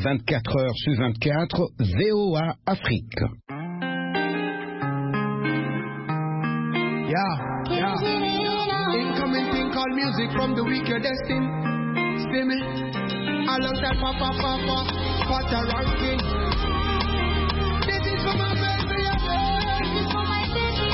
24 heures sur 24, VOA Afrique. Yeah. Incoming thing called music from the weaker destined. See me? Alongside Papa, Potter ranking. This is for my baby, this is for my baby.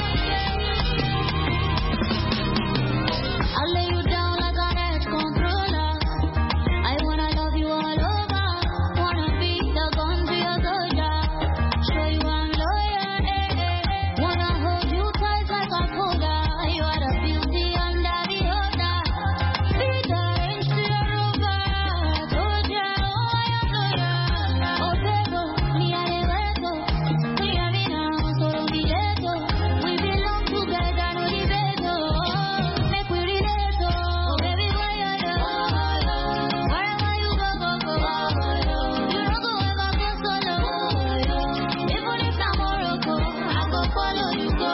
I'll lay you down like an edge controller. I wanna love you all over. Wanna be the gun to your soldier. Show you I'm loyal, Wanna hold you tight like a coda. You are the beauty under the order. Be the range to your rover. Soldier, oh I am loyal. Oh pero, me a de hueso. We are in a solo billeto. We belong together, no diviso. Make we relate, oh baby, why you wherever you go. You don't go ever feel solo. Even if I'm Morocco, I go follow you go.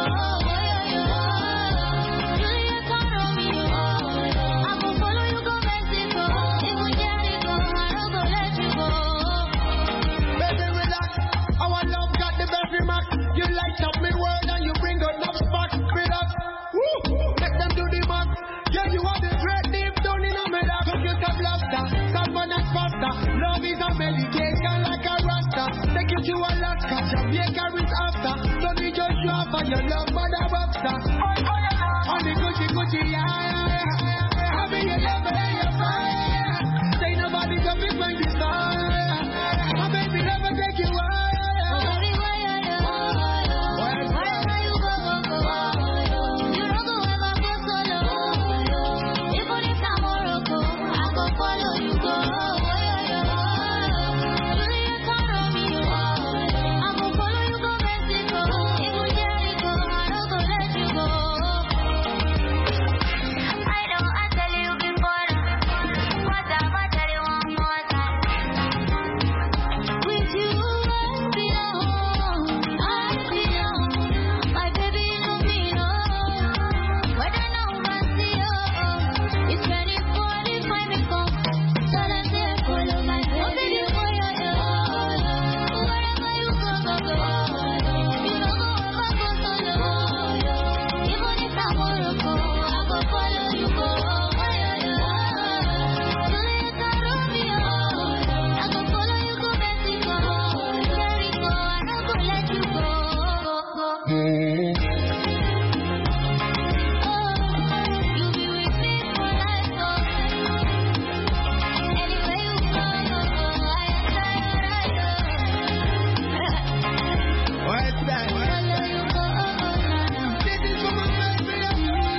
Juliet and Romeo, I go follow you go Mexico. Even Jericho, I don't go let you go. Baby, relax. Our love got the very max. You light up me world and you bring out enough spark. Relax. Woo! Let them do the math. Yeah, you are the great deep down in a melon. Cookies of laughter, salmon and pasta. Love is a medication like a rasta. Take you to Alaska, Jamaica is after. Don't need just you for your love, mother rockstar. On the Gucci, yeah. Happy you love and you're fine. Say nobody can be my desire. My baby never take you away. Oh baby, why wherever you go. You don't go ever feel solo. Even if I'm Morocco, I go follow you go. Juliet and Romeo, I go follow you go Mexico. Even Jericho, I don't go let you go. I tell you before. What I tell you one more time. With you, I belong. My baby, you know me, no. Whether now I see you, it's 2045 me come. So let's say follow my baby. Oh baby, why you wherever you go. You don't go ever go solo. Even if I'm Morocco, I go follow you go. Juliet and Romeo, I go follow you go Mexico. Jericho, I don't go let you go. You be with me for life, anywhere you go, I am What's that? follow you go. This is for my baby.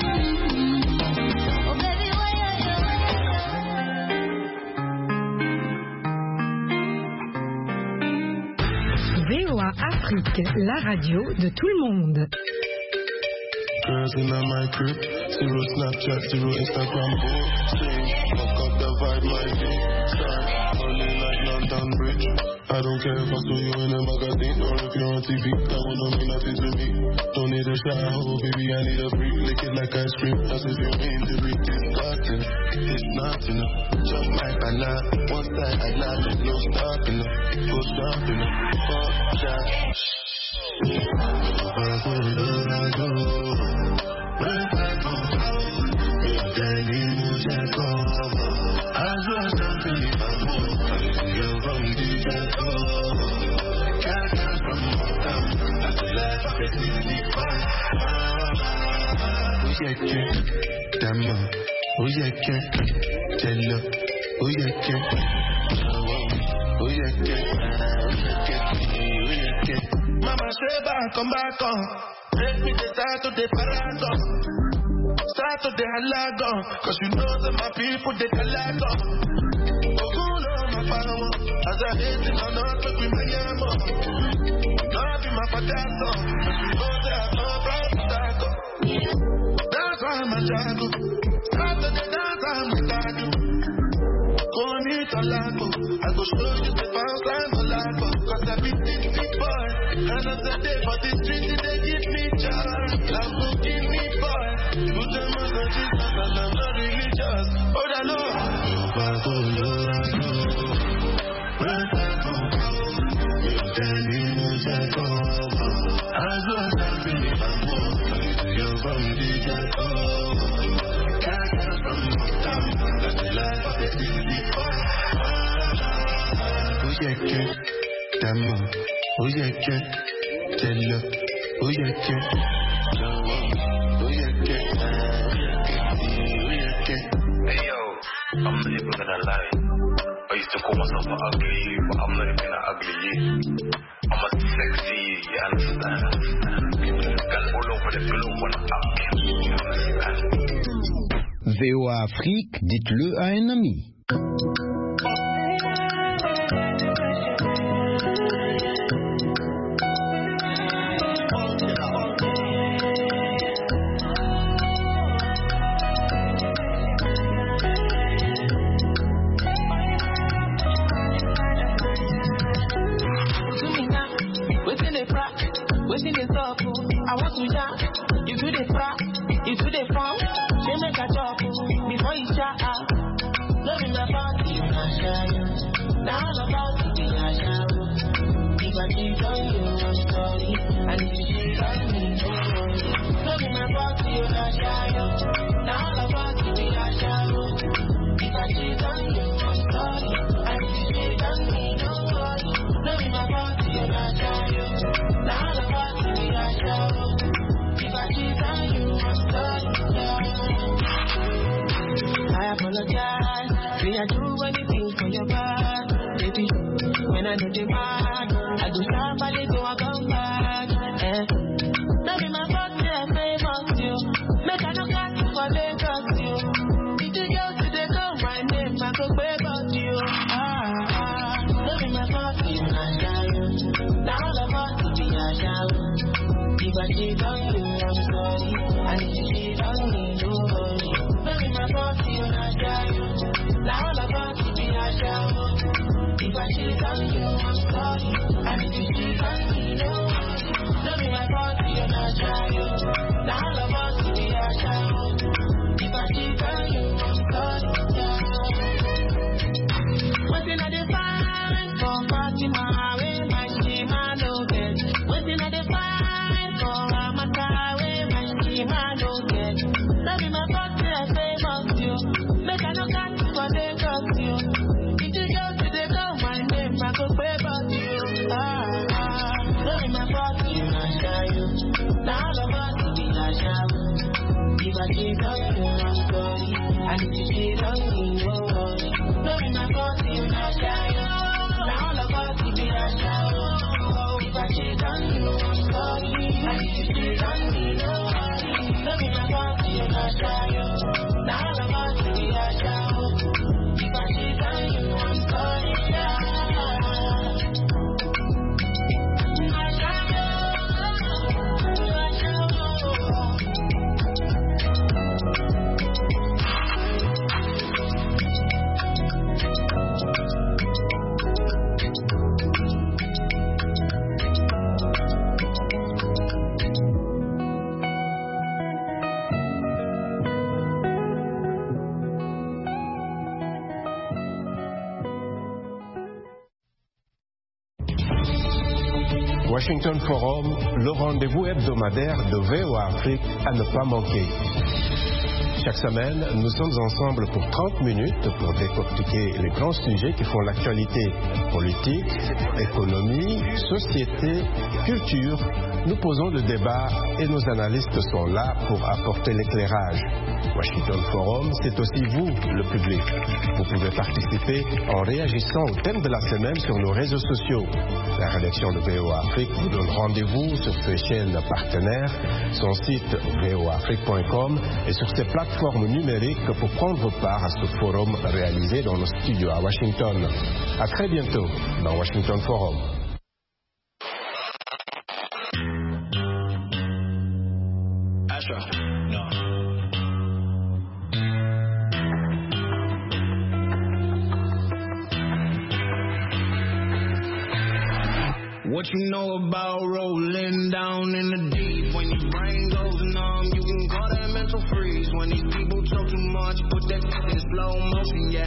Oh baby, why VOA Afrique, la radio de tout le monde. Girls in my crib, zero Snapchat, zero Instagram, fuck up the vibe, my G-Star, only like London Bridge. I don't care if I saw you in a magazine or if you're on TV, that wouldn't mean nothing to me. Don't need a shower, baby, I need a break. Lick it like ice cream, that's if you mean to be disgusting. It's not enough, just like I lie. One side I lie, there's no stopping up, go stopping up, fuck that. Mama say back, come back on. Take me the start to the paragon. Start to the halagon. Cause you know that my people, they halagon. Oh, who know my power? As I hate it, I'm not with my yamo. Love in my pagato. Cause you know that I'm no bright taco. That's why I'm a jago. Start to the dance, I'm a taco. Call me Talaco. I go show you the bounce line Talaco. Cause I beat it, big boy. Another day for the street, they give me joy. Love will give me boy. Put them on the Jesus and I'm not religious. Oh, I know. que, Dama, oye que, Tella, oye que, oye que, Hey yo, I'm not even gonna lie. I used to call myself an ugly you, but I'm not even an ugly you. I'm a sexy you, you understand? Got all over the globe when I'm up, you understand? VOA Afrique, dites-le à un ami. Waiting this up, I want to jump. You do the front, you do the front. They make a job before you shut up. Loving my body, you can shine. Now all about to be a shower. If I keep on you, I'm sorry. And if you cheat on me, don't worry. Loving my body, you can shine. Now all about to be a shower. If I cheat on you, I'm sorry. And if you cheat on me, don't worry. Loving my body, you can shine. Now all about to be a shower. If I cheat on you, I'm sorry. I apologize. Say I do anything for your back, baby. When I do the bad, I do somebody so I come back. Not in my body, I favor you. Make I no got you for Lagos, you. If you go to the go, my name, I go pay about you. Not in my body, I shine. Now all about to be a shower. If I cheat on you, I'm sorry. And if you cheat on me, don't worry. Not in my body, I shine. Now all about to be a shower. If I cheat on you, I'm sorry. And if you cheat on me, don't worry. Not in my body, I shine. Now all about to be a shower. If I cheat on you, I'm sorry. Waiting at the fine for Fatima, where my schema loaded. Waiting at the fine for Amata, where my schema loaded. Love in my body, I favor you. Make I no got you for the cost you. If you go to the go, my name, I go pay about you. Love in my body, I shine. Now all about to be a shower. If I cheat on you, I'm sorry. And if you cheat on me, don't worry. Love in my body, I shine. Now all about to be a shower. If I cheat on you, I'm sorry. And if you cheat on me, don't worry. Love in my body, I shine. Now all about to be a shower. If I cheat on you, I'm sorry. Washington Forum, le rendez-vous hebdomadaire de VOA Afrique à ne pas manquer. Chaque semaine, nous sommes ensemble pour 30 minutes pour décortiquer les grands sujets qui font l'actualité politique, économie, société, culture. Nous posons le débat et nos analystes sont là pour apporter l'éclairage. Washington Forum, c'est aussi vous, le public. Vous pouvez participer en réagissant au thème de la semaine sur nos réseaux sociaux. La rédaction de VOA Afrique vous donne rendez-vous sur ses chaînes partenaires, son site voafrique.com et sur ses plateformes numériques pour prendre part à ce forum réalisé dans nos studios à Washington. À très bientôt dans Washington Forum. What you know about rolling down in the deep? When your brain goes numb, you can call that mental freeze. When these people talk too much, put that in slow motion, yeah.